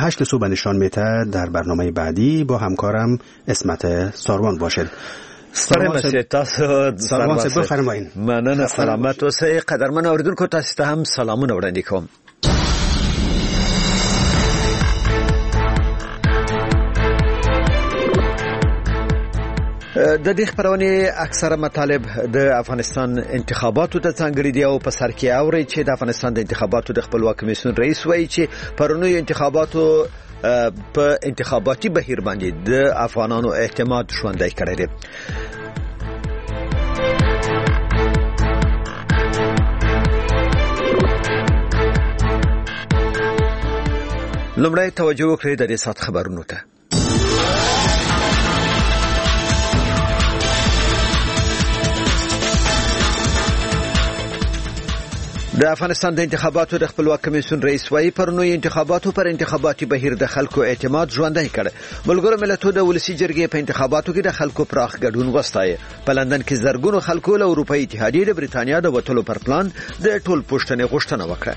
8 صبح نشان میده در برنامه بعدی با همکارم اسمت ساروان باشد. سلام تاسو سلام بفرمایید. مننه سلامت اوسئ. قدرمن اوریدونکو تاسو ته هم سلامونه وړاندې کوم. د دې خبرونه اکثره مطالب د افغانستان انتخاباتو ته څنګه دي او په سر کې اوري چې د افغانستان د انتخاباتو د خپلواک کمیسیون رئیس وایي چې پرونی انتخاباتو په انتخاباتي بهیر باندې د افغانانو اعتماد ژوندی کړی دی. لومړی توجه وکړئ د دې سات خبرونو ته. د افغانستان د انتخاباتو د خپلواک کمیسیون رئیس وايي پرونی انتخاباتو پر انتخاباتي بهیر د خلکو اعتماد ژوندی کړ. ملګرو ملتونو د ولسی جرګې په انتخاباتو کې د خلکو پراخ ګډون وستایي. په لندن کې زرګونو خلکو له اروپאי اتحادیې د بریتانیا د وټلو پر پلان د ټول پوښتنې غوښتنه وکړه.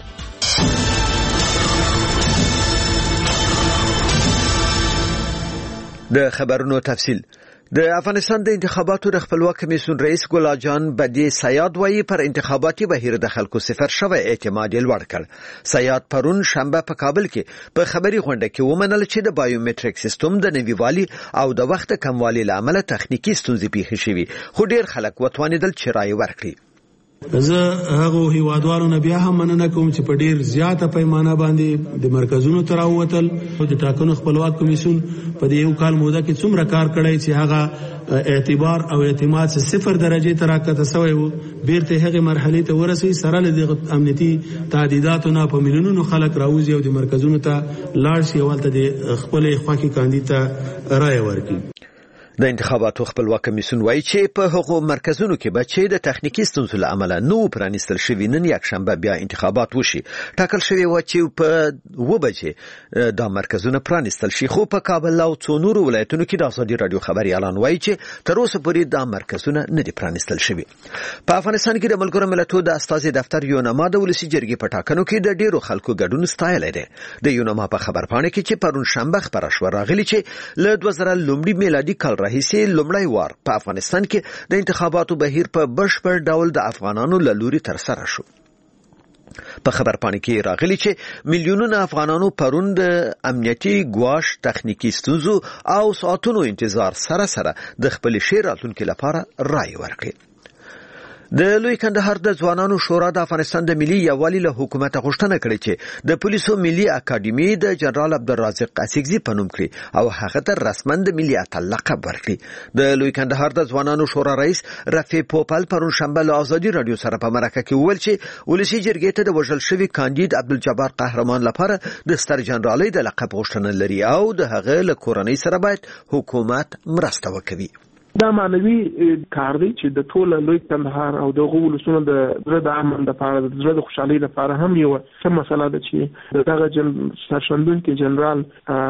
د خبرونو تفصیل. د افغانستان د انتخاباتو د خپلواک کمیسیون رئیس ګل جان بدی سیاد وایي پر انتخاباتي بهیر د خلکو صفر شوی اعتماد لوړ کړ. سیاد پرون شنبه په کابل کې په خبري غونډه کې ومنل چې د بایومټریک سیستم د نویوالي او د وخت کموالي لامل تخنیکی ستونزې پیښې شوې، خو ډیر خلک وتوانیدل چې رائے ورکړي. زه هغه هیوادوالو نه بیا هم مننه کوم چې په ډیر زیاته پیمانه باندې د مرکزونو تر اوتل او د ټاکنو خپلواک کمیسیون په دې یو کال موده کې څومره کار کړی چې هغه اعتبار او اعتماد صفر درجه تر راکته سوی وو. بیرته هغه مرحله ته ورسي سره د امنیتي تعدیداتو نه په ملیونونو خلک راوځي او د مرکزونو ته لاړ شي او ولته د خپل خواکي کاندید ته رائے ورکړي. د انتخاباتو خپلواک کمیسیون وایي چې په هغو مرکزونو کې بچي د تخنیکی ستونزو له امله نو پرانیستل شوی نن یک شنبه بیا انتخابات وشي. ټاکل شوی و چې په 2 بجې دا مرکزونه پرانیستل شي، خو په کابل او څو نورو ولایتونو کې د ازادي رادیو خبري اعلان وایي چې تر اوسه پورې دا مرکزونه نه دي پرانیستل شوی. په افغانستان کې د ملګرو ملتونو د استازي دفتر یونما د ولسی جرګې په ټاکنو کې د ډیرو خلکو ګډون ستایلی دی. د یونما په خبرپاڼه کې چې پرون شنبه خبره شو راغلی چې له 2000 لومړي میلادي کال راهیسې لومړی وار په افغانستان کې د انتخاباتو بهیر په بشپړ ډول د افغانانو له لوري ترسره شو. په خبرپاڼه کې راغلی چې میلیونونه افغانانو پرون د امنیتي ګواښ، تخنیکی ستونزو او ساعتونو انتظار سره سره د خپل شعر راتلونکو لپاره رائے ورکړي. د لوی کندهار د ځوانانو شورا د افغانستان د ملي یووالي له حکومت غوښتنه کړې چې د پولیسو ملي اکاډمي د جنرال عبدالرازق اسیګزي په نوم کړي او هغه ته رسما د ملي اتل لقب ورکړي. د لوی کندهار د ځوانانو شورا رئیس رفیع پوپل پرون شنبه له ازادي رادیو سره په مرکه کې وویل چې ولسی جرګې ته د وژل شوي کاندید عبدالجبار قهرمان لپاره د ستر جنرالۍ د لقب غوښتنه لري او د هغه له کورنۍ سره باید حکومت مرسته وکړي. دا معنوي کار دی چې د ټول لوی کندهار او د غوولسونو د زړه د امن لپاره د زړه د خوشحالۍ لپاره هم یو څه مسله ده چې دغه سرښندونکي جنرال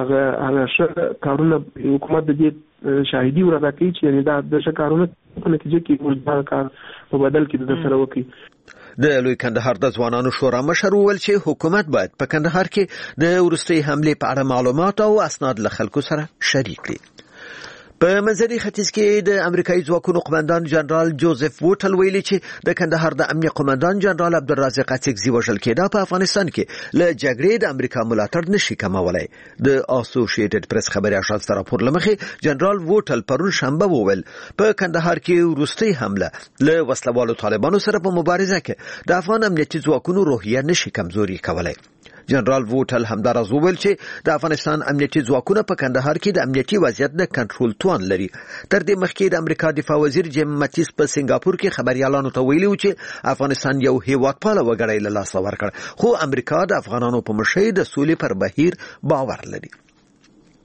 هغه کارونه حکومت د دې شاهدي ورته کوي چې دا د کارونه په نتیجه کې ورته کار په بدل کې د سره وکړي. د لوی کندهار د ځوانانو شورا مشر وویل چې حکومت باید په کندهار کې د ورستۍ حملې په اړه معلومات او اسناد له خلکو سره شریک کړي. په منځني ختیځ کې د امریکایي ځواکونو قومندان جنرال جوزف ووټل ویلي چې د کندهار د امنیه قومندان جنرال عبدالرازق اسیګزي وژل کېده په افغانستان کې له جګړې د امریکا ملاتړ نشي کمولای. د اسوسییټډ پریس خبري اژانس تر راپور لمخې جنرال ووټل پرون شنبه وویل په کندهار کې وروستۍ حمله له وسلوالو طالبانو سره په مبارزه کې د افغان امنیتي ځواکونو روحیه نشي کمزوري کولای. جنرال ووټل همدارز وویل چې د افغانستان امنیتي ځواکونه په کندهار کې د امنیتي وضعیت د کنټرول توان لري. تر دې مخکې د امریکا دفاع وزیر جیم ماتیس په سنگاپور کې خبريالانو ته ویلي و چې افغانستان یو هیوادپاله وګړی له لاسه ورکړ، خو امریکا د افغانانو په مشرۍ د سولې پر بهیر باور لري.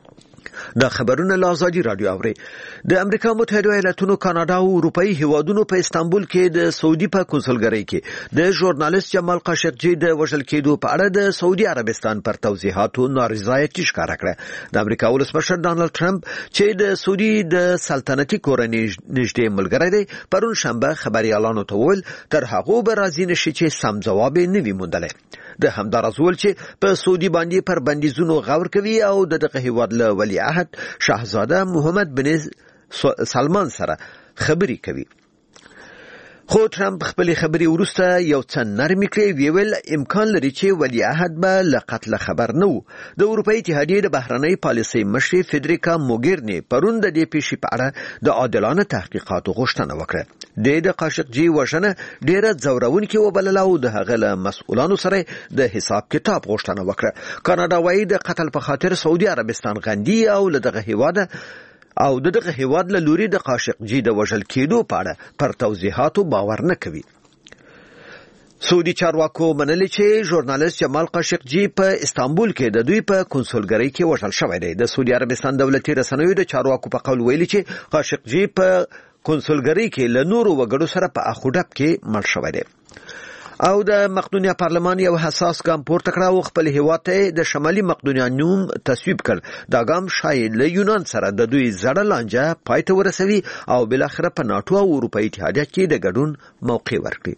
دا خبرونه له ازادي رادیو اوري. د امریکا متحده ایالاتونو، کاناډا او اروپאי هیوادونو په استانبول کې د سعودي په کنسولګرۍ کې د ژورنالیست جمال قاشقجي د وژل کېدو په اړه د سعودي عربستان پر توضیحاتو نارضایتي ښکاره کړه. د امریکا ولسمشر ډانلډ ټرمپ چې د سعودي د سلطنتي کورنۍ نږدې ملګری دی، پرون شنبه خبريالانو ته وویل تر هغه به راځي نشي چې سم ځواب نه وي موندلی. د همدارس ویل چې په سعودي باندې پر بندیزونو غور کوي او دغه هیواد له ولیعهد شاهزاده محمد بن سلمان سره خبري کوي. خو ټرمپ خپل خبري ورسته یو څه نرمي کړې، ویل امکان لري چې ولیعهد به له قتل خبر نه وو. د اروپאי اتحادیې د بهرنۍ پالیسۍ مشرې فدریکا موګیرني پرون د دې پیښې په اړه د عادلانه تحقیقاتو غوښتنه وکړه. د قاشقجي وژنه ډیره ځورونکې وبلله او د هغه له مسؤلانو سره د حساب کتاب غوښتنه وکړه. کاناډا وايي د قتل په خاطر سعودي عربستان غندي او له دغه هیواده او دغه هیواد له لوري د قاشقجي د وژل کېدو په اړه پر توضیحاتو باور نه کوي. سعودي چارواکو منلي چې ژورنالیست جمال قاشقجي په استانبول کې د دوی په کنسولګرۍ کې وژل شوی دی. د سعودي عربستان دولتي رسنیو د چارواکو په قول ویلي چې قاشقجي په کنسولګرۍ کې له نورو وګړو سره په اخوډب کې مړ شوی دی. او د مقدونیا پارلمان یو حساس ګام پورته کړ او خپل هیواد ته د شمالي مقدونیا نوم تصویب کړ. دا ګام شاید له یونان سره د دوی زړه لانجه پای ته ورسوي او بل اخر په ناتو او اروپאי اتحادیه کې د ګډون موقع ورکړي.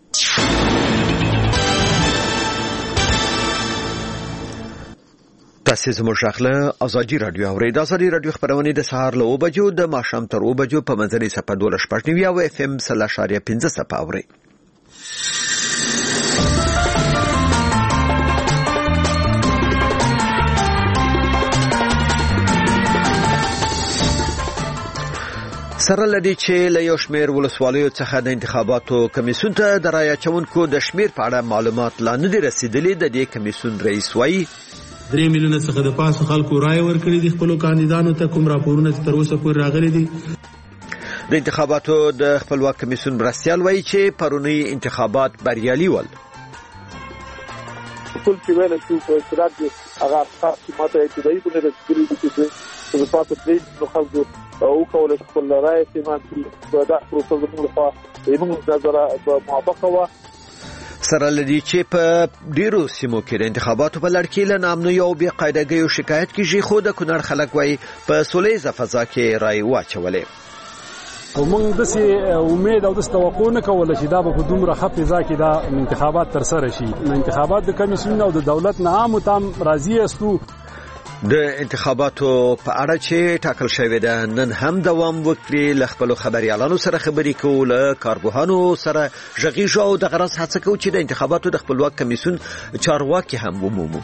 تاسو زموږ خپل ازادي رادیو اورئ. د ازادي رادیو خبرونه د سهار له 9 بجو د ماښام تر 9 بجو په منځنۍ صفه 12.9 او اف ام 0.5 صفه اورئ. سره لدی چې له یو شمېر ولسوالیو څخه د انتخاباتو کمیسیون ته د رایه اچونکو د شمېر په اړه معلومات لا نه دي رسیدلي. د دې کمیسیون رئیس وایي 3 میلیونه څخه د پاسه خلکو رایه ورکړي دي خپل کاندیدانو ته. کوم راپورونه چې تر اوسه پورې راغلي دي. د انتخاباتو د خپلواک کمیسیون مرستیال وایي چې پرونی انتخابات بریالي ول. ټول چې ویل چې په صراحت هغه خاصه ماته ابتدایي بنه رسیدلي دي چې په پاتې دې نو خلکو او کول خپل رائے سیمه په دغه پروسه زموږ لپاره موږ نظر موافقه و. سره لدی چې په ډیرو سیمو کې د انتخاباتو په لړ کې له نامنوي او بې قاعدګیو شکایت کیږي، خو د کونړ خلک وایي په سولیزه فضا کې رائے واچولې. او موږ د سي امید او د توقع نه کوله چې دا په دومره ښه فضا کې دا انتخابات تر سره شي. انتخابات د کمیسیون او د دولت نه عام تام راضي استو. د انتخاباتو په اړه چې ټاکل شوی ده نن هم دوام وکړي. له خپلو خبريالانو سره خبرې کوو، له کارګوهانو سره غږیږو او د غرض هڅه کوو چې د انتخاباتو د خپلواک کمیسیون چارواکي هم ومومو.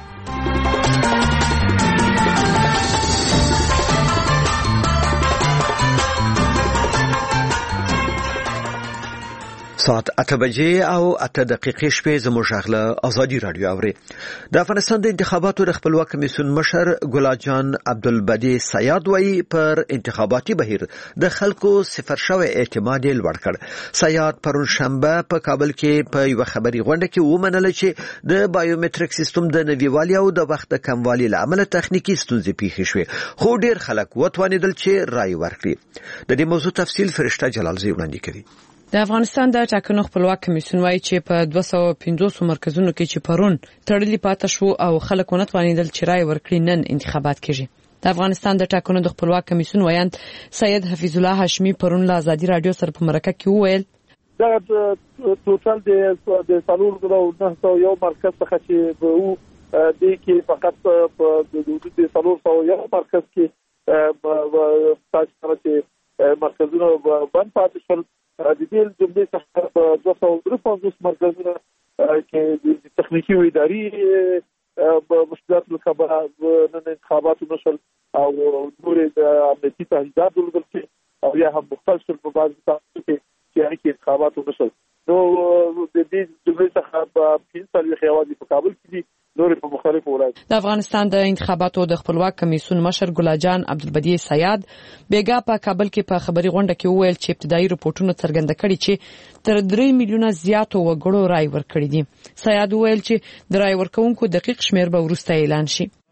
ساعت 8 بجې او 8 دقیقې شپې زموږ غله ازادي رادیو اوري. د افغانستان د انتخاباتو د خپلواک کمیسیون مشر ګلاجان عبدالبدی سیاد وایي پر انتخاباتي بهیر د خلکو صفر شوی اعتماد لوړ کړ. سیاد پرون شنبه په کابل کې په یو خبري غونډه کې ومنله چې د بایومټریک سیستم د نویوالي او د وخت د کموالي لامل تخنیکی ستونزې پیښې شوې، خو ډیر خلک وتوانیدل چې رائے ورکړي. د دې موضوع تفصیل فرشته جلالزی وړاندې کوي. د افغانستان د ټاکنو خپلواک کمیسیون وايي چې په 250 مرکزونو کې چې پرون تړلي پاتې شو او خلک ونه توانیدل چې رائے ورکړي، نن انتخابات کیږي. د افغانستان د ټاکنو د خپلواک کمیسیون وایي سید حفیظ الله هاشمی پرون له ازادي رادیو سره په مرکه کې وویل دا ټوټل د سالور او یو مرکز څخه چې وو د کې فقط په د سالور یو مرکز کې تاسو چې مرکزونه باندې پاتې شول. د دې جملې څخه 253 مرکزونه کې د تخنیکی او اداري مشکلات لپاره نن انتخابات نشول او نور د امنیتي تهدیدات ولګل او یا هم مختلف په بعض تاسو کې انتخابات نشول. نو د دې جملې څخه په 3 خیوادي په کابل کې دي، نور په مختلفو ولایتونو. د افغانستان د انتخاباتو د خپلواک کمیسیون مشر ګلاجان عبدالبدی سیاد بیګا په کابل کې په خبري غونډه کې وویل چې ابتدایي رپورټونه څرګنده کړي چې تر 3 میلیونه زیاتو وګړو رائے ورکړي دي. سیاد وویل چې د رائے ورکونکو دقیق شمیر به وروسته اعلان شي.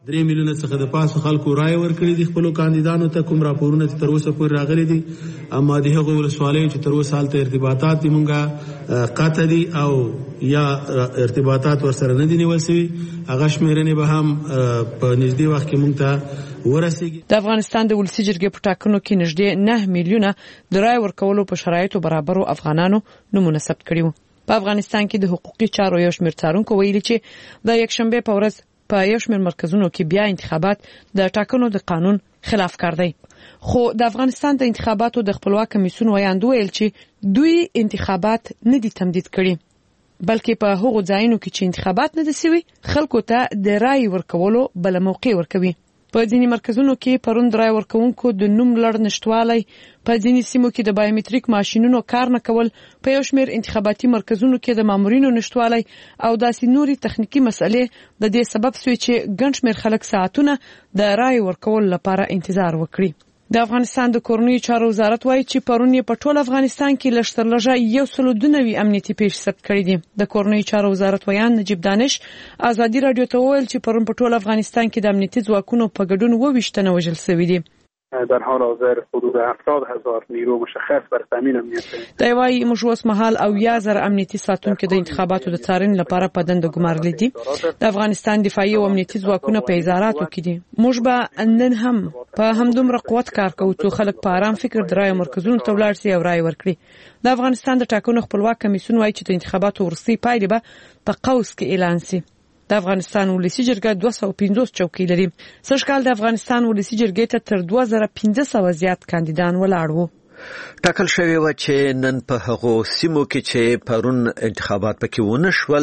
3 میلیونه څخه د پاسه خلکو رائے ورکړي دي خپل کاندیدانو ته. کوم راپورونه چې تر اوسه پورې راغلي دي اما د هغو ولسوالیو چې تر اوسه حالته ارتباطات دي مونږه قطع دي او یا ارتباطات ورسره نه دي نیول شوي، هغه شمیرنې به هم په نږدې وخت کې مونږ ته ورسیږي. د افغانستان د ولسي جرګې په ټاکنو کې نږدې 9 میلیونه د رائے ورکولو په شرایطو برابرو افغانانو نومونه ثبت کړي وو. په افغانستان کې د حقوقي چارو یو شمېر څارونکو ویلي چې د یکشنبه په ورځ په یو شمېر مرکزونو کې بیا انتخابات د ټاکنو د قانون خلاف کار دی. خو د افغانستان د انتخاباتو د خپلواک کمیسیون ویاند ویل چې دوی انتخابات نه دي تمدید کړي بلکې په هغو ځایونو کې چې انتخابات نه دي سوي خلکو ته د رائے ورکولو بل موقع ورکوي. په ځینې مرکزونو کې پرون رائے ورکوونکو د نوم لړ نشټوالی، په ځینې سیمو کې د بایومټریک ماشینونو کار نه کول، په یو شمېر انتخاباتي مرکزونو کې د مامورینو نشټوالی او داسې نوري تخنیکی مسئلې د دې سبب شوي چې ګڼ شمېر خلک ساعتونه د رائے ورکول لپاره انتظار وکړي. د افغانستان د کورنیو چارو وزارت وایي چې پرون په ټول افغانستان کې لږ تر لږه 192 امنیتي پیښې ثبت کړي دي. د کورنیو چارو وزارت ویان نجیب دانش ازادي رادیو ته وویل چې پرون په ټول افغانستان کې د امنیتي ځواکونو په ګډون 22 تنه وژل شوي دي. در حال حاضر حدود 70,000 نیرو مشخص بر تامین امنیت دی وايي موږ اوس مهال او 1000 امنیتي ساتونکو د انتخاباتو د څارنې لپاره په دنده ګمارل دي. د افغانستان دفاعي او امنیتي ځواکونه په اداراتو کې دي. موږ به نن هم په همدومره قوت کار کوو چې خلک په آرام فکر د رائے مرکزونو ته ولاړ شي او رائے ورکړي. د افغانستان د ټاکنو خپلواک کمیسیون وایي چې د انتخاباتو وروستۍ پایلې به په قوس کې اعلان شي. د افغانستان ولسي جرګه 250 چوکۍ لري. سږکال د افغانستان ولسي جرګې ته تر 2500 زیات کاندیدان ولاړ وو. ټاکل شوی و چې نن په هغو سیمو کې چې پرون انتخابات پکې ونه شول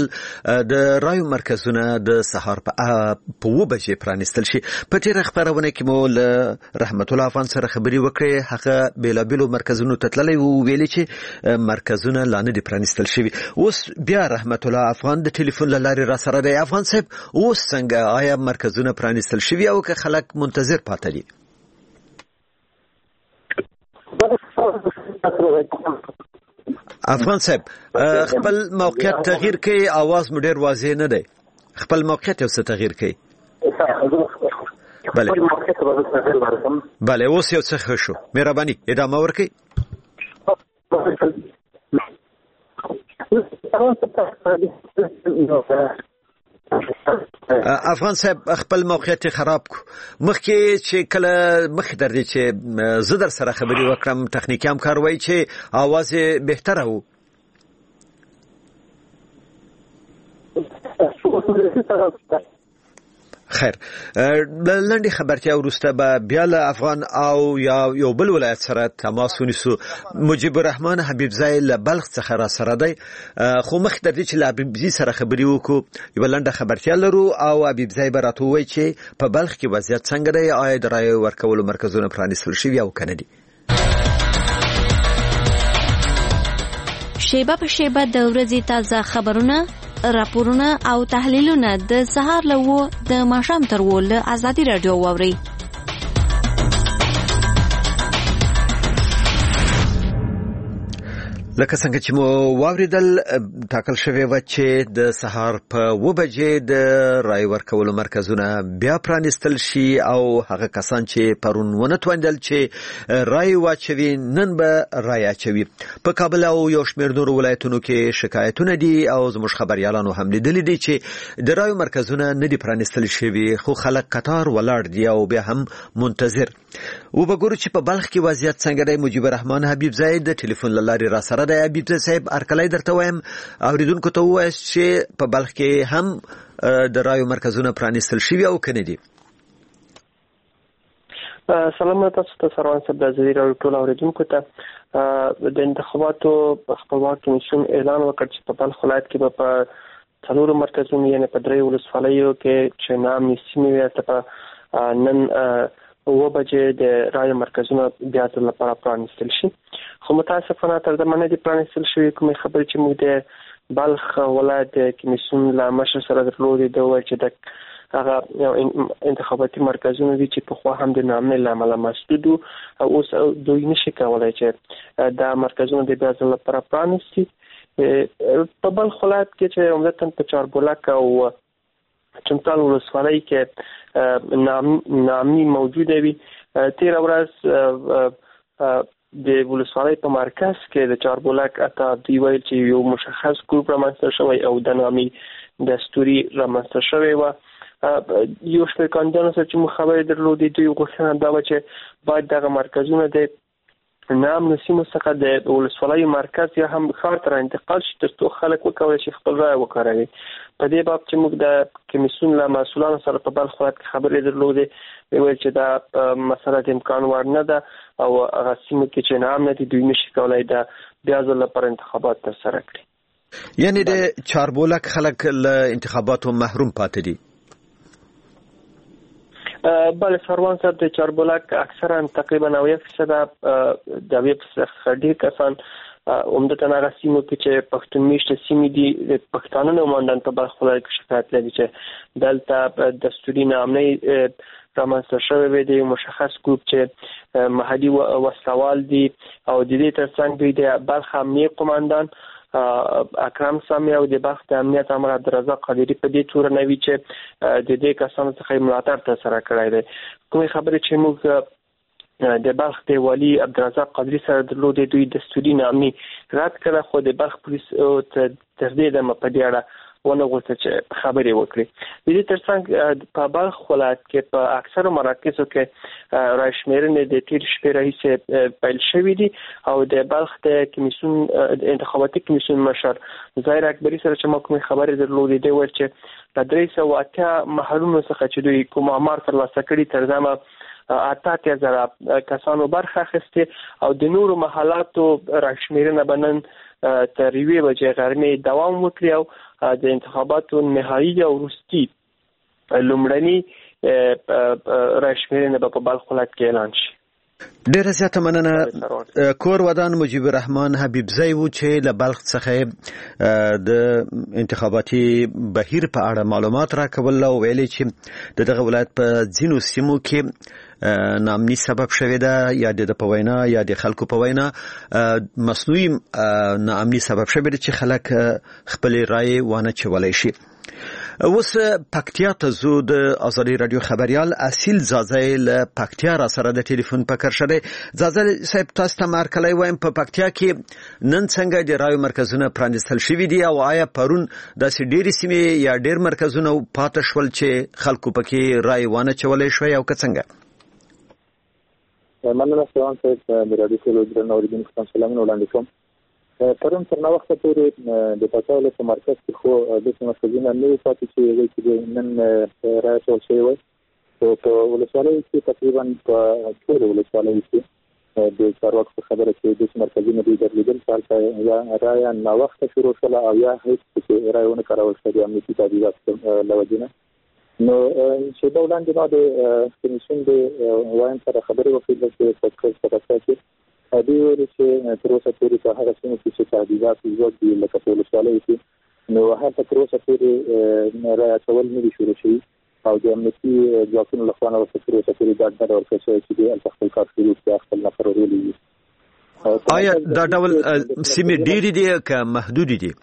د رایو مرکزونه د سهار په 2 بجې پرانیستل شي. په تیر خبرونه کې مو له رحمت الله افغان سره خبري وکړې. هغه بیلابیلو مرکزونو ته تللی وو، ویلي چې مرکزونه لا نه دي پرانیستل شوي. اوس بیا رحمت الله افغان د ټلیفون له لارې را سره دی. افغان صاحب اوس څنګه آیا مرکزونه پرانیستل شوي او که خلک منتظر پاتې دي؟ افغان صاحب خپل موقعیت تغییر کوي، आवाज مو ډیر واضح نه دی. خپل موقعیت یو څه تغییر کوي. بله اوس یو څه ښه شو. مهرباني ادامه ورکړئ. افغان صاحب خپل موقعیت خراب کو. مخکې چې کله مخکې در دي چې زه در سره خبري وکړم تخنیکی همکار وایي چې आवाज بهتره وو. خیر لنډي خبرتیا وروسته به بیا له افغان او یا یو بل ولایت سره تماس ونیسو. مجيب الرحمن حبیبزای له بلخ څخه را سره دی. خو مخ د دې چې له حبیبزای سره خبري وکړو یو لنډه خبرتیا لرو او حبیبزای به راته وایي چې په بلخ کې وضعیت څنګه دی، آیا د رایې ورکولو مرکزونه پرانیستل شوي او کنه دي. شیبه په شیبه د ورځې تازه خبرونه، راپورونه او تحلیلونه د سهار له 9 د ماښام تر 10 له ازادي رادیو واوري. لکه څنګه چې مو واوریدل ټاکل شوی و چې د سهار په 2 بجې د رای ورکولو مرکزونه بیا پرانیستل شي او هغه کسان چې پرون ونه توانیدل چې رای واچوي نن به رای اچوي. په کابل او یو شمېر نورو ولایتونو کې شکایتونه دي او زموږ خبريالانو هم لیدلي دي چې د رای مرکزونه نه دي پرانیستل شوي خو خلک قطار ولاړ دي او بیا هم منتظر. وبګورو چې په بلخ کې وضعیت څنګه دی. مجيب الرحمن حبیبزای د ټلیفون له لارې را سره دی. حبیبزای صاحب ارکلای درته وایم اوریدونکو ته وایي چې په بلخ کې هم د رایو مرکزونه پرانیستل شوي او کنه دي. سلام تاسو ته سروان صاحب د ازادي رادیو ټول اوریدونکو ته د انتخاباتو خپلواک کمیسیون اعلان وکړ چې په بلخ ولایت کې په څلورو مرکزونو یعنې په 3 ولسوالیو کې چې نامي سیمې ورته په نن 9 بجې د رای مرکزونه بیا د لپاره پرانیستل شي. خو متاسفانه تر دې باندې پرانیستل شوی کومې خبرې چې موږ د بلخ ولایت کمیسیون لا مشر سره درلودې د وایي چې د هغه انتخاباتي مرکزونه دي چې په خو هم د نامې لامل مسدود او اوس دوی نشي کولای چې دا مرکزونه د بیا د لپاره پرانیستي. په بلخ ولایت کې چې عمدتاً په چاربولک او چمتال ولسوالۍ کې نامي موجوده وي. تیر ورځ د ولسوالۍ په مرکز کې د چاربولک اته دی ویل چې یو مشخص ګروپ رامنځته شوی او د نامي دستوري رامنځته شوی و. یو شمېر کاندیدانو سره چې موږ خبرې درلودې دوی غوښتنه دا وه چې باید دغه مرکزونه د نام نسیمو څخه د ولسوالۍ مرکز یا هم ښار ته انتقال شي ترڅو خلک وکولی شي خپل رایه وکاروي. په دې باب چې موږ د کمیسیون له مسؤلانو سره په بلخ ولایت کې خبرې درلودې ویل چې دا مسله د امکان وړ نه ده او هغه سیمو کې چې نام نه دي دوی نشي کولی دا بیا ځل لپاره انتخابات ترسره کړي. یعنی د چاربولک خلک له انتخاباتو محروم پاتې دي؟ بله سروان صاحب د چاربولک اکثرا تقریبا 90% د ویب څخه ډیر کسان عمدتاً هغه سیمو کې چې پښتون میشته سیمې دي د پښتانه نمایندان په بلخ ولایت کې شکایت لري چې دلته دستوري نامنۍ رامنځته شوی وي د مشخص ګروپ چې محلي وسلوال دي او د دې ترڅنګ دوی د بلخ امنیه قماندان اکرم سامي او د بلخ د امنیت امر عبدالرزاق قادری په دې تور نه وی چې د دې کسانو څخه ملاتړ ترسره کړی دی. کومې خبرې چې موږ د بلخ د والی عبدالرزاق قادری سره درلودې دوی دستوري نامې رد کړه خو د بلخ پولیس تر دې دمه په دې اړه ونه غوښتل چې خبرې وکړي. د دې ترڅنګ په بلخ ولایت کې په اکثرو مراکزو کې رایشمېرنې د تیر شپې راهیسې پیل شوې دي او د بلخ د کمیسیون د انتخاباتي کمیسیون مشر ظاهر اکبري سره چې موږ کومې خبرې درلودې دی ویل چې د 380 محلونو څخه چې دوی کوم آمار ترلاسه کړي تر ځمه 8000 کسانو برخه اخیستې او د نورو محلاتو رایشمېرنه به نن تر 1 بجې غرمې دوام وکړي او د انتخاباتو نهایی او وروستي لومړني رایشمېرنه به په بلخ ولایت کې اعلان شي. ډیره زیاته مننه. کور ودان مجیب الرحمن حبیبزی و چې له بلخ څخه د انتخاباتي بهیر په اړه معلومات راکول او ویلي چې دغه ولایت په ځینو سیمو کې نامني سبب شوی ده یا د په وینا یا د خلکو په وینا مصنوعي نامني سبب شوی ده چې خلک خپل رائے وانه چولای شي. اوس پکتیا ته زو د ازادي رادیو خبريال اصیل زازای له پکتیا را سره د ټلیفون پکر شوه. زازای صاحب تاسو ته مارکلای وایم په پکتیا کې نن څنګه د رایو مرکزونه پرانیستل شوي دي او آیا پرون داسې ډېری سیمې یا ډېر مرکزونه پاتې شول چې خلکو پکې رای وانه چولای شوی او که څنګه؟ مننه سلام صاحب د رادیو ټلویزیون اوریدونکو ته سلامونه وړاندې کوم. پرون تر نو وخت پورې د پټاول په مرکز کې خو د مسؤلینو نه پاتې چې نن راځي شوی وي په ولسوالۍ کې تقریبا په ټول ولسوالۍ کې د څاروکو خبره چې د مرکزونو د درلودل چې یا رایا نو وخت شروع شول او یا هیڅ رايونه کارول شوی امنیتي تدابیرات لوجنه نو چې دا وړاندې نو د کمیسیون د وایم سره خبرې وکړل چې په څه کې دی ویل چې تر اوسه پورې په هغه سیمو کې چې تعدیلات وجود دي لکه په ولسوالۍ کې نو هلته تر اوسه پورې رایه اچول نه دي شروع شوي او د امنیتي ځواکونو لخوا نه ورته تر اوسه پورې ډاډ نه ورکړل شوی چې دوی هلته خپل کار شروع کړي خپل نفر ورولي. آیا دا ډول سیمې ډېرې دي که محدودې دي؟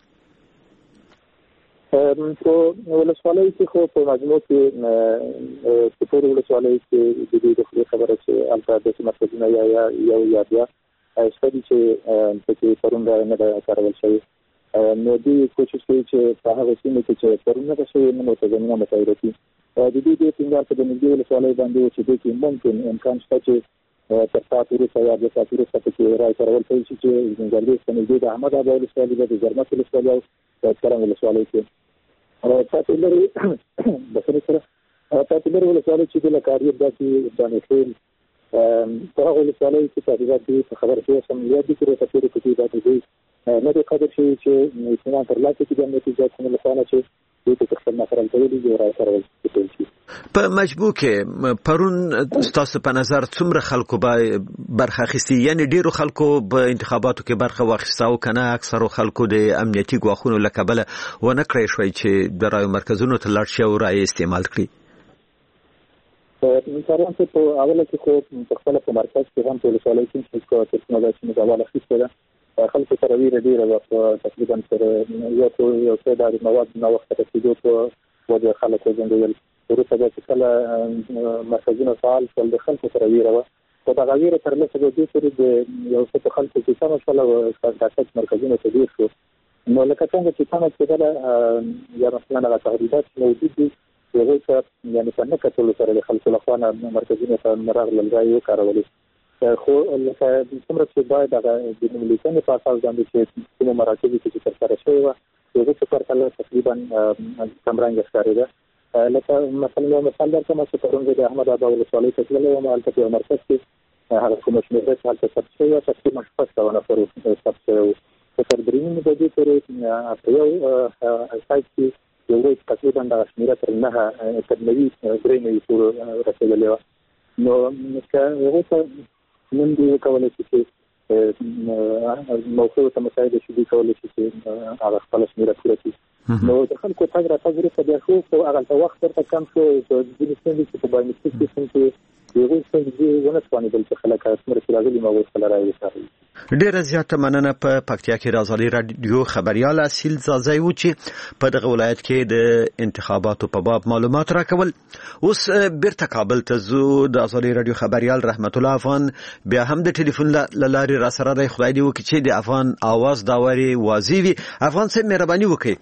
په ولسوالۍ کې خو په مجموع کې په ټول ولسوالۍ کې د دې خبره چې هلته د مرکزونه یا یو بیا ستدي چې پکې پرون نه ده کارول شوی نو دوی کوشش کوي چې په هغه سیمه کې چې پرون نه ده شوی نو ته زمینه متعارف کړي. د دې څنګه په دې ولسوالۍ باندې چې دوی ممکن امکان شته چې تر تاسو سره یا د تاسو سره کې راي کارول کوي چې څنګه د احمد ابا ولسوالۍ د زرمت ولسوالۍ او څرنګه ولسوالۍ کې تاسو لري د سره تاسو لري ولسوالۍ چې د کاریه داسې باندې خپل په هغه ولسوالۍ کې تاسو د خبرې په سم یاد دي چې تاسو د دې باندې نه د قدر شي چې اسلام پر لاس کې د نتیجې څخه لپاره چې د تخصص نفران ته دي راي کارول کوي. په مجبور کې پرون تاسو په نظر څومره خلکو به برخه اخیستي یعنی ډیرو خلکو په انتخاباتو کې برخه واخیسته او کنه اکثرو خلکو د امنیتي ګواښونو له کبله ونه کړی شوی چې د رایو مرکزونو ته لاړ شي او رای استعمال کړي؟ مثلا په اوله کې خو په خپل په مرکز کې هم په ولسوالۍ کې چې ټکنالوژي مزاواله اخیسته ده خلکو سره ویره ډیره په تقریبا سره یو څه د مواد نو وخت ته کېدو په وجه خلک وځنډول. وروسته بیا چې کله مرکزونه فعال شول د خلکو سره ویره وه، خو دغه ویره تر لسه بجې پورې د یو څه خلکو چې سمه شوله او سیاست مرکزونه ته ډېر شو. نو لکه څنګه چې سمه کېدله یا مثلا هغه تهدیدات موجود دي هغوی ته یعنې په نه کتلو سره د خلکو لخوا نه مرکزونه ته نه راغلل، دا یې وکارولې. خو لکه څومره چې باید هغه د نوملیکنې په اساس باندې چې کومو مراکزو کې چې ترسره شوې وه هغې په پرتله تقریبا کمرنګه ښکارېده. لکه مثلا یو مثال درکړم چې پرون زه د احمدآباد ولسوالۍ ته تللی وم، هلته په یو مرکز کې هغه کومه شمېره چې هلته ثبت شوې وه تقریبا 600 نفر ثبت شوی وو. خو تر 3 بجې پورې په یو سایټ کې یو ورځ تقریبا دغه شمېره تر 93 پورې رسېدلې وه. نو که هغوی ته نن دوی وکولی شي چې موقع ته مساعده شي، دوی کولی شي چې هغه خپله شمېره پوره کړي. نو د خلکو تګ راتګ وروسته بیا ښه خو هغلته وخت ورته کم شو. ځینې ستونزې چې په بایومټریک سیسټم کې د هغوی ستونزې ونه توانېدل چې خلک څومره چې راغلي ما هغوی خپله رایې وکاروي. ډیره زیاته مننه. په پکتیا کې رازالي رادیو خبریال اصیل زازی و چې په دغه ولایت کې د انتخاباتو په باب معلومات راکول. اوس بیرته کابل ته ځو. د رازالي رادیو خبریال رحمت الله افغان بیا هم د ټلیفون لارې را سره دی. خدای دې وکړي چې د افغان आवाज داوري واضح وي. افغان صاحب مهرباني وکړئ.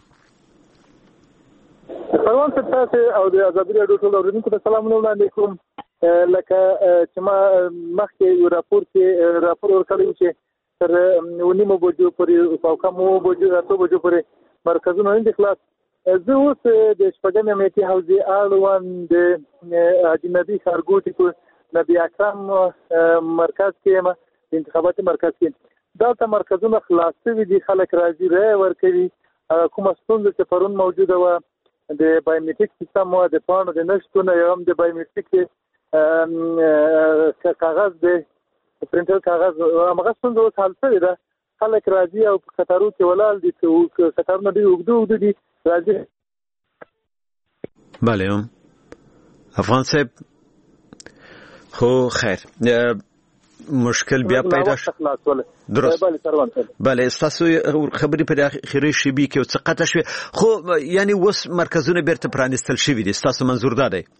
پروان صاحب تاسو او د ازادي رادیو ټول اوریدونکو ته سلامونه وړاندې کوم. لکه چې ما مخکې یو راپور ورکړی چې تر 9 بجو پورې او کم بجو 8 بجو پورې مرکزونه نه دي خلاص. زه اوس د شپږمې امنیتي حوزې اړوند د اجنبي ښارګوټي په نبي اکرم مرکز کې یم، انتخاباتي مرکز کې. دلته مرکزونه خلاص شوي دي، خلک راځي رایه ورکوي. کومه ستونزه چې پرون موجوده وه د بایومټریک سیستم وه، د پاڼو د نه شتون، یا هم د بایومټریک کاغذ د پرنټر کاغذ همغه ستونزه اوس حل شوې ده. خلک راځي او په قطارو کې ولاړ دي، قطارونه ډېر اوږده دي، راځي. بله افغان صاحب، خو خیر مشکل بیا پیدا شو. درست. بله ستاسو خبرې په اخري شیبې کې څه قطع شوې، خو یعنی اوس مرکزونه بیرته پرانیستل شوي دي. ستاسو منظور دا دی؟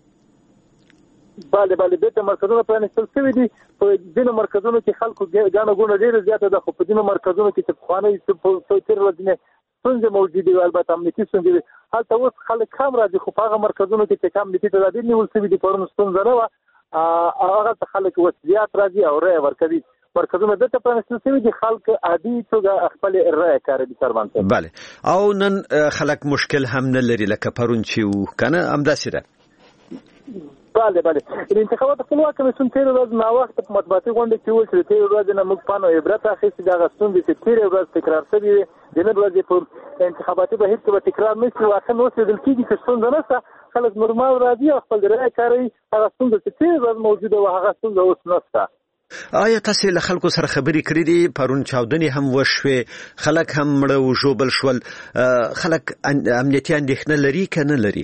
بله بیرته مرکزونه پرانیستل شوي دي. په ځینو مرکزونو کې خلکو ګڼه ګوڼه ډېره زیاته ده، خو په ځینو مرکزونو کې چې پخوانۍ تېر ورځې ستونزې موجودې وي، البته امنیتي ستونزې وي. هلته اوس خلک کم راځي، خو په هغه مرکزونو کې چې امنیتي تدابیر نیول شوي دي، پرون ستونزه نه وه. هغه خلک اوس زیات راځي او رایه ورکوي. مرکزونه دلته پرانیستل شوي دي، خلک عادي توګه خپلې رایه کاروي. سربان صاحب بله. او نن خلک مشکل هم نه لري لکه پرون چې و که نه همداسې ده؟ بله د انتخاباتو خپلواک کمیسیون تېره ورځ ناوخته په مطبوعاتي غونډه کې وویل چې د تېرې ورځې نه موږ پند او عبرت اخیستي. دغه ستونزې چې تېرې ورځ تکرار شوې وې د نن ورځې په انتخاباتي بهیر کې به تکرار نه شي. واقعا اوس لیدل کېږي چې ستونزه نشته، خلک نورمال راځي او خپل رایه کاروي. هغه ستونزه چې تېرې ورځ موجوده وه هغه ستونزه اوس نشته. آیا تاسو له خلکو سره خبرې کړې دي؟ پرون چاودنې هم وشوې، خلک هم مړه او ژوبل شول. خلک امنیتي اندېښنه لري که نه لري؟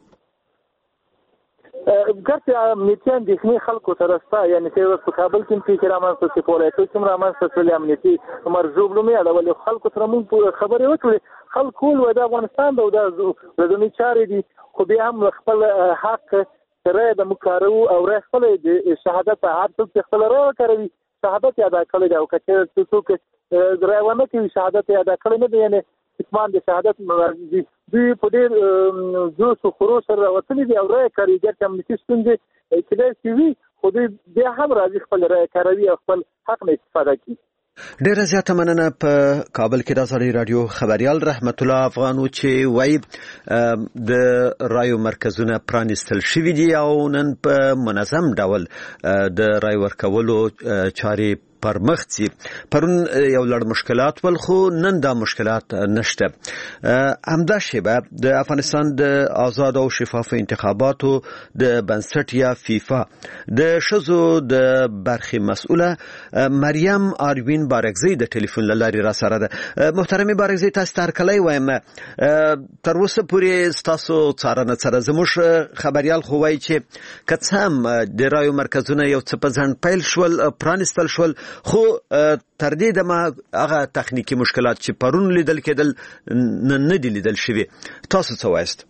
ګرچې امنیتي اندېښنې خلکو سره شته، یعنې تېره ورځ په کابل کې هم پیښې رامنځته شوې، په ولایتو کې هم رامنځته شولې، امنیتي مرژوبلو مې یادولې. خلکو سره موږ خبرې وکړې. خلک وویل وایي دا افغانستان ده او دا ورځنۍ چارې دي، خو بیا هم خپل حق رایه د موږ کاروو او رایه خپله د شهادت هر څوک چې خپله رایه وکاروي شهادت یې ادا کړی دی. او که چېرې څوک رایه ونه کوي شهادت یې ادا کړی نه دی، یعنې اتمان د شهادت دي. دوی په ډېر جوش و خروش سره راوتلي دي او رایه کاروي. ګرچې امنیتي ستونزې کیدای شي وي، خو دوی بیا هم راځي خپل رایه کاروي او خپل حق نه استفاده کوي. ډیره زیاته مننه. په کابل کې د ازادي رادیو خبریال رحمت الله افغان چې وایي د رایو مرکزونه پرانیستل شوي دي او نن په منظم ډول د رای ورکولو چارې پر مخ ځي. پرون یو لړ مشکلات ول، خو نن دا مشکلات نشته. همدا شیبه د افغانستان د آزاد او شفاف انتخاباتو د بنسټ یا فیفا د ښځو د برخې مسؤله مریم آروین بارکزی د ټلیفون له لارې را سره ده. محترمې بارکزی، تاسو ته هرکلی وایم. تر اوسه پورې ستاسو څارنه سره زموږ خبریال خو وایي چې که څه هم د رایو مرکزونه یو څه په ځنډ پیل شول، پرانیستل شول، خو تر دې دمه هغه تخنیکی مشکلات چې پرون لیدل کېدل نه دي لیدل شوي. تاسو څه وایست؟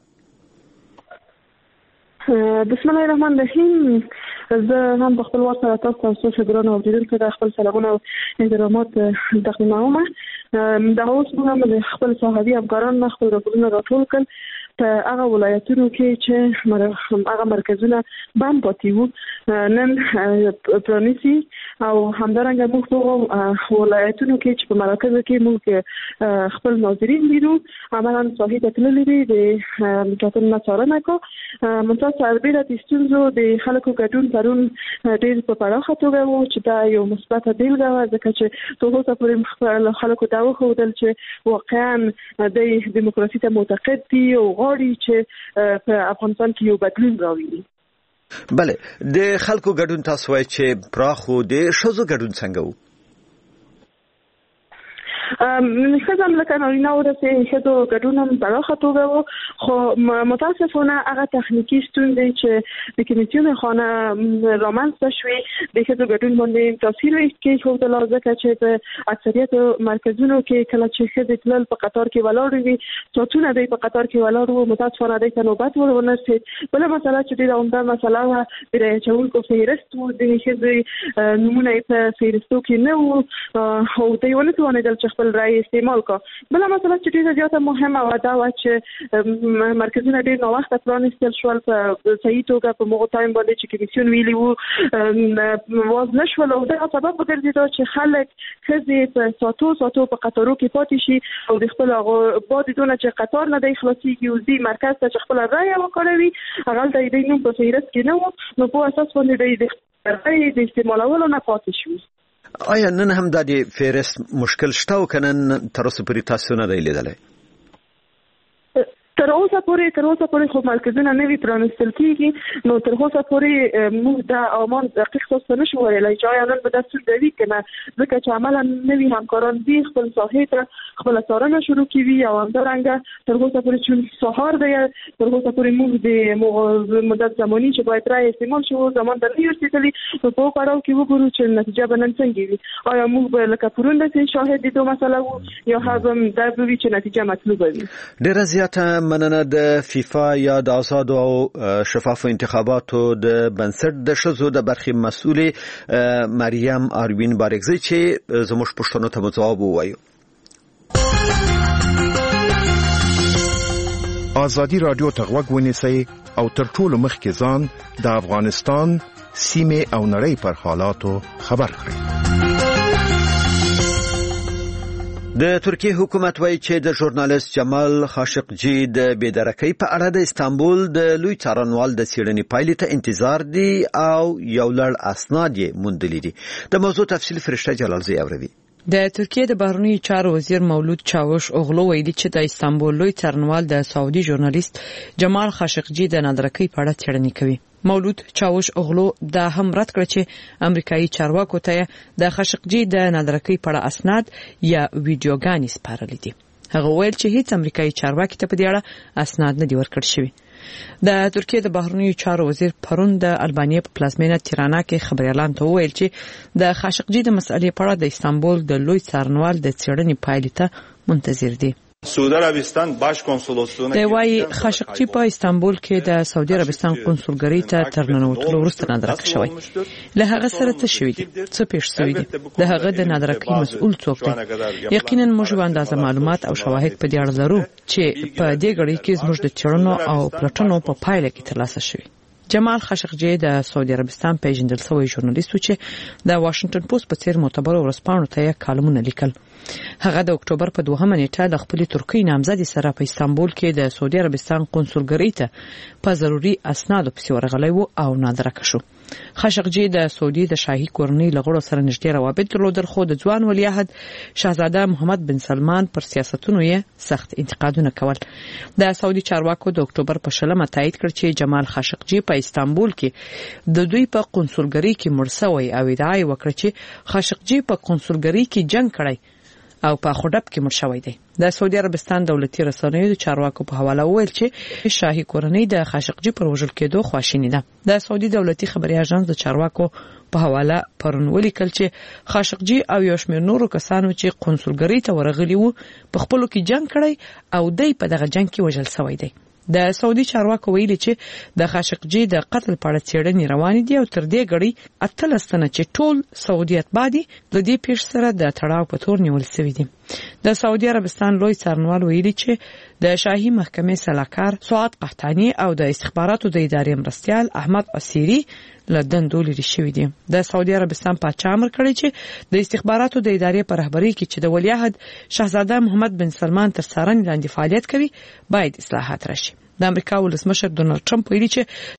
بسم الله الرحمن الرحیم. زه هم په خپل وخت سره تاسو ګران اوریدونکو ته خپل سلامونه او احترامات تقدیموم. دا اوس موږ هم خپل صحابي افغانان خپل راپورونه راټول کړل په هغه ولایتونو کې چې هغه مرکزونه بند پاتې وو نن پرانیسي او همدارنګه موږ په ولایتونو کې چې په مرکز کې موږ خپل ناظرین لیدو عملاً صحیح تللی دي د ټاکنو څارنه کو ممتاز سربېره د ستونزو د خلکو ګډون پرون ډېر په پراخه توګه وو چې دا یو مثبت بیلګه وه ځکه چې تر اوسه پورې خلکو دا وښودل چې واقعا د دیموکراسي ته معتقد دي او غواړي چې په افغانستان کې یو بدلون راوړي. بله د خلکو ګډون تاسو وایي چې پراخ و د ښځو ګډون څنګه و؟ ښځه هم لکه نارینه ورسې ښځو ګډون هم پراخه توګه و خو متاسفانه هغه تخنیکي ستونزې چې د کمیسیون خانه رامنځته شوې د ښځو ګډون باندې تاثیر کېښودل ځکه چې په اکثریت مرکزونو کې کله چې ښځې تلل په قطار کې ولاړې وي ساعتونه دی په قطار کې ولاړ وو متاسفانه دی ته نوبت ورنرسېد. بله مسله چې ډېره عمده مسله وه د رایې اچوونکو فهرست و د ښځې نومونه یې په فهرستو کې نه وو او دوی ونه توانېدل چې خپل رای استعمال کا. بله مسله چې ډېره زیاته مهمه وه دا وه چې مرکزونه ډېر ناوخته پرانیستل شول په صحیح توګه په مغو ټایم باندې چې کمیسیون ویلي وو واز نه شول او دغه سبب وګرځېده چې خلک ښځې په ساعتو په قطارو کې پاتې شي او د خپل بعد دونه چې قطار نه دی خلاصېږي او ځي مرکز ته چې خپله رایه وکاروي هغلته یې دوی نوم په فهرست کې نه و نو په اساس باندې دوی د رایې د استعمالولو نه پاتې شوي. آیا نن هم دا د فهرست مشکل شته او که نن تر اوسه پورې تاسو نه دی لیدلی؟ تر اوسه پورې خو مرکزونه نه وي پرانیستل کېږي نو تر اوسه پورې موږ دا آمار دقیق تاسو نه شو ویلی چې آیا نن به دا ستونزه وي که نه ځکه چې عملا نوي همکاران دي خپل ساحې ته خپله څارنه شروع کوي او همدارنګه تر اوسه پورې چون سهار دی تر اوسه پورې موږ د مدت زماني چې باید رای استعمال شو زمان ته نه یو رسېدلي نو په پړاو کې وګورو چې نتیجه به نن څنګه وي. آیا موږ به لکه پرون داسې شاهد دي دو مسله وو یا هم دا به وي چې نتیجه مطلوبه وي. ډېره زیاته مننه د فیفا یا د آزادو او شفافو انتخاباتو د بنسټ د ښځو د برخې مسؤلې مریم آروین بارکزی چې زموږ پوښتنو ته ځواب ووایو. ازادي رادیو ته غوږ ونیسئ او تر ټولو مخکې ځان د افغانستان سیمې او نړۍ پر حالاتو خبر کړئ. د ترکیه حکومت وایي چې د ژورنالیست جمال خاشقجي د بېدرکۍ په اړه د استانبول د لوی څارنوال د څېړنې پایلې ته انتظار دي او یو لړ اسناد یې موندلي دي. د موضوع تفصیل فرشته جلالزی اوروي. د ترکیه د بهرنیو چارو وزیر مولود چاوش اوغلو ویلي چې د استانبول لوی څارنوال د سعودي ژورنالیست جمال خاشقجي د نادرکۍ په اړه څېړنې کوي. مولود چاوش اوغلو دا هم رد کړ چې امریکایي چارواکو ته د خاشقجي د نادرکۍ په اړه اسناد یا ویډیوګانې سپارلي دي. هغه ویل چې هیڅ امریکایي چارواکي ته په دې اړه اسناد نه دي ورکړل شوي. د ترکیه د بهرنیو چارو وزیر پرون د البانیا په پلازمینه تیرانا کې خبريالان ته وویل چې د خاشقجي د مسئلې په اړه د استانبول د لوی څارنوال د څېړنې پایلې ته منتظر دي. سعودي عربستان باش کنسولوسونه د وايي خاشقجي په استانبول کې د سعودي عربستان کنسولګری ته ترننوتلو وروسته نادرکه شوی. له هغه سره څه شوی دي؟ څه پیښ شوی دي؟ د هغه د نادرکۍ مسؤل څوک دی؟ یقینا موږ اندازه معلومات او شواهد په دې اړه لرو چې په دې غړي کې زموږ د چړنو او پلټنو په پایله کې ترلاسه شوی. جمال خاشقجي د سعودي عربستان پیژندل شوی ژورنالیست چې د واشنگټن پوسټ په څیر معتبر ورځپاڼو ته کالمونه لیکل. هغه د اکتوبر په 2مه نیټه د خپل ترکیې نامزدي سره په استانبول کې د سعودي عربستان کنسولګری ته په ضروري اسنادو پسې ورغلی وو او نادرکه شو. خاشقجي د سعودي د شاهي کورنۍ لغړو سره نږدې روابط درلودل خو د ځوان ولیعهد شاهزاده محمد بن سلمان پر سیاستونو یې سخت انتقادونه کول. د سعودي چارواکو د اکتوبر په 10مه تایید کړ چې جمال خاشقجي په استانبول کې د دوی په کنسولګری کې مړ شوی او ادعا یې وکړه چې خاشقجي په کنسولګری کې جنگ کړی او په خډب کې مړ شوی دی. د سعودي عربستان دولتي رسنیو د چارواکو په حواله ویل چې شاهي کورنۍ د خاشقجي پر وژل کېدو خواشینی ده. د سعودي دولتي خبري اژانس د چارواکو په حواله پرون ولیکل چې خاشقجي او یو شمېر نورو کسانو چې قونسلګری ته ورغلي وو په خپلو کې جنگ کړی او دوی په دغه جنگ کې وژل شوی دی. د سعودي چارواکو ویلي چې د خاشقجي د قتل په اړه څېړنې روانې دي او تر دې غړي 18 تنه چې ټول سعودي اتباع دي د دې پیښ سره د تړاو په تور نیول شوی دي. د سعودي عربستان لوی څارنوال ویلي چې د شاهي محکمې سلاکار سعاد قحطاني او د استخباراتو د ادارې مرستيال احمد عسيري لدندول لري شوی دي. د سعودي عربستان پاچا امر کړی چې د استخباراتو د ادارې په رهبری کې چې د ولیعهد شاهزاده محمد بن سلمان تر څارنې لاندې فعالیت کوي باید اصلاحات راشي. د امریکا ولسمشر ډونالد ټرمپ ویلي چې